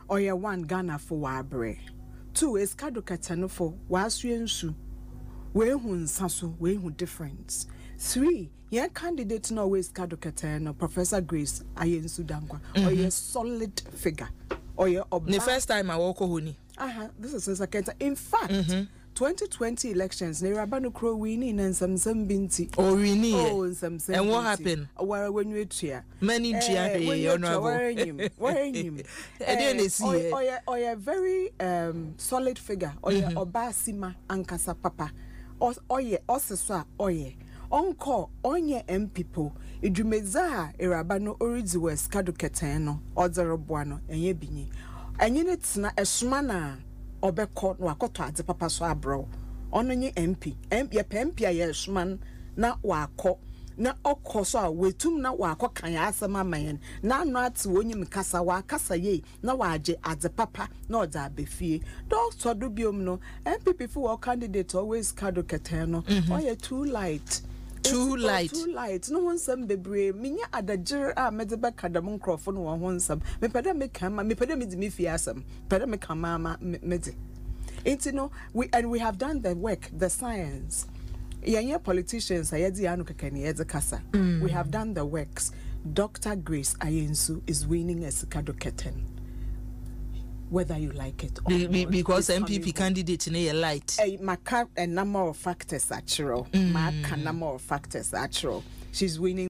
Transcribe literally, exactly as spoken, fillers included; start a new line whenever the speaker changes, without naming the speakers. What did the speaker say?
oye one Ghana for wabre. Two is Kado Katano for Wasuensu. We hun saso, we hun difference. Three, yeah candidate no always Kado Katano, Professor Grace Ayensu Dankwa. Mm-hmm. Or your solid figure. Or your
the first time I walk honi.
Uh-huh. This is a second. In fact, mm-hmm. twenty twenty elections, Nerabano Crow winning and some some binti.
Oh, winning.
Oh, some some.
And what happened?
Where when you cheer?
Many cheer.
Wearing him. Wearing him. I didn't see. Or or or a very um solid figure. Or your Obasima Ankasa Papa. Or or ye Oseswa or ye. Onko onye M people. Idumeza Erabano Oridi West Kado Keteno. Odero Buano. Enye bini. And you need na esmana obeko no akoto ade papa so abro ono nye M P M P M P ya esman na wako na okoso a wetum na wako kan ya asema man na no ati wonyim kasa wa kasa ye na waje ade papa na oda abefie doctor do biom no M P P for candidate always Kado Keteno mm-hmm. Oh, you're too light.
Too light.
Too light. No one some bebre. Minya adagir a medeba kadamon crofon one one some. Me peda me kama. Me peda me di me fiasam. Peda me kama ma me di. It's no we and we have done the work, the science. Yanya politicians ayedi anu kakani yedi kasa. We have done the works. Doctor Grace Ayensu is winning a Kado Keten. Whether you like it or
be, be,
not,
because M P P candidate in a light.
A maka a number of factors actual. Mm. Maka number of factors actual. She's winning.